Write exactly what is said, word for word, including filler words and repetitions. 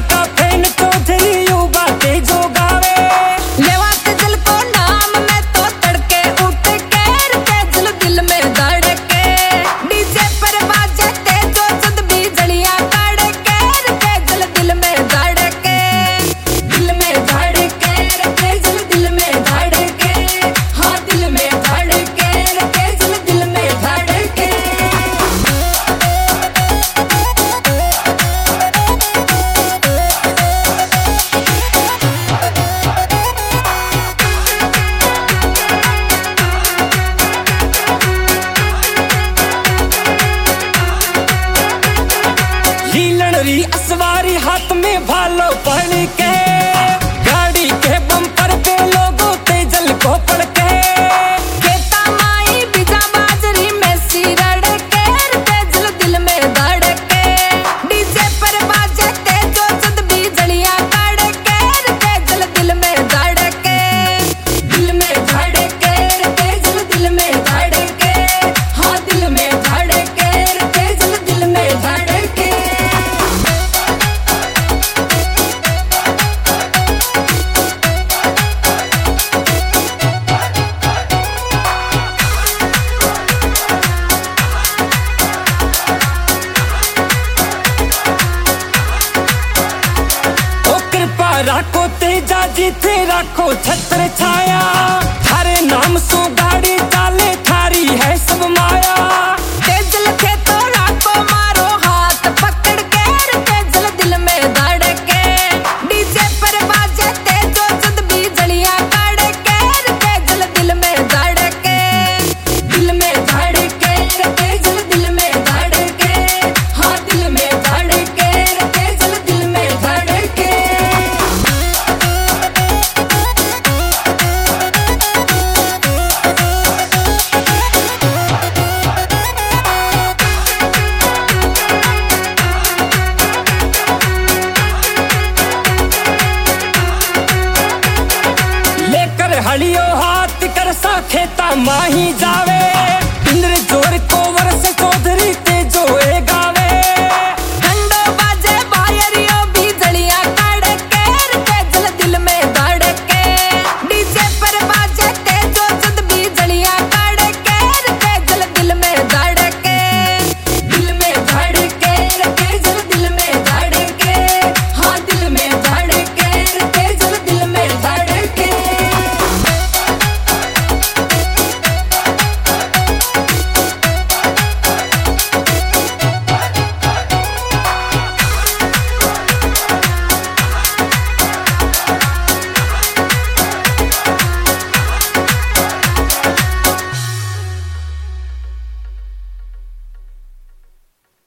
का fan Chaudhary you बातें जो गावे। लेवात दिल को नाम में तो तड़के उठ के के दिल दिल में धड़के डीजे पर बाजे ते जो जुद भी जड़ियां काढ़ के के दिल दिल में धड़के दिल में धड़के के दिल दिल में धड़के हाँ दिल में धड़के के दिल दिल में धड़के। हीलन री असवारी हाथ में भालो पहन के गाड़ी के बम्पर पे लोगों तेजल को पड़ के केता माई बिजा बाजरी में सिरड़ के के दिल दिल में धड़के डीजे पर बाजे ते जो जुद भी जड़ियां काढ़ के के दिल दिल में धड़के दिल में धड़के के दिल दिल में धड़के हाँ दिल में धड़के के दिल दिल में धड़के। ओ कृपा राखो तेजा जीते राखो छत्र छाया थारे नाम सो गाड़ी चाले थारी है सब माया। तेजल के तो राखो मारो हाथ पकड़ के के दिल दिल में धड़के डीजे पर बाजे ते जो जुद भी जड़ियां काढ़ के के दिल दिल में धड़के दिल में धड़के के दिल दिल में धड़के हाँ दिल में धड़के के दिल दिल में धड़के। लेकर हलियो हाथ कर सा खेता माही जावे।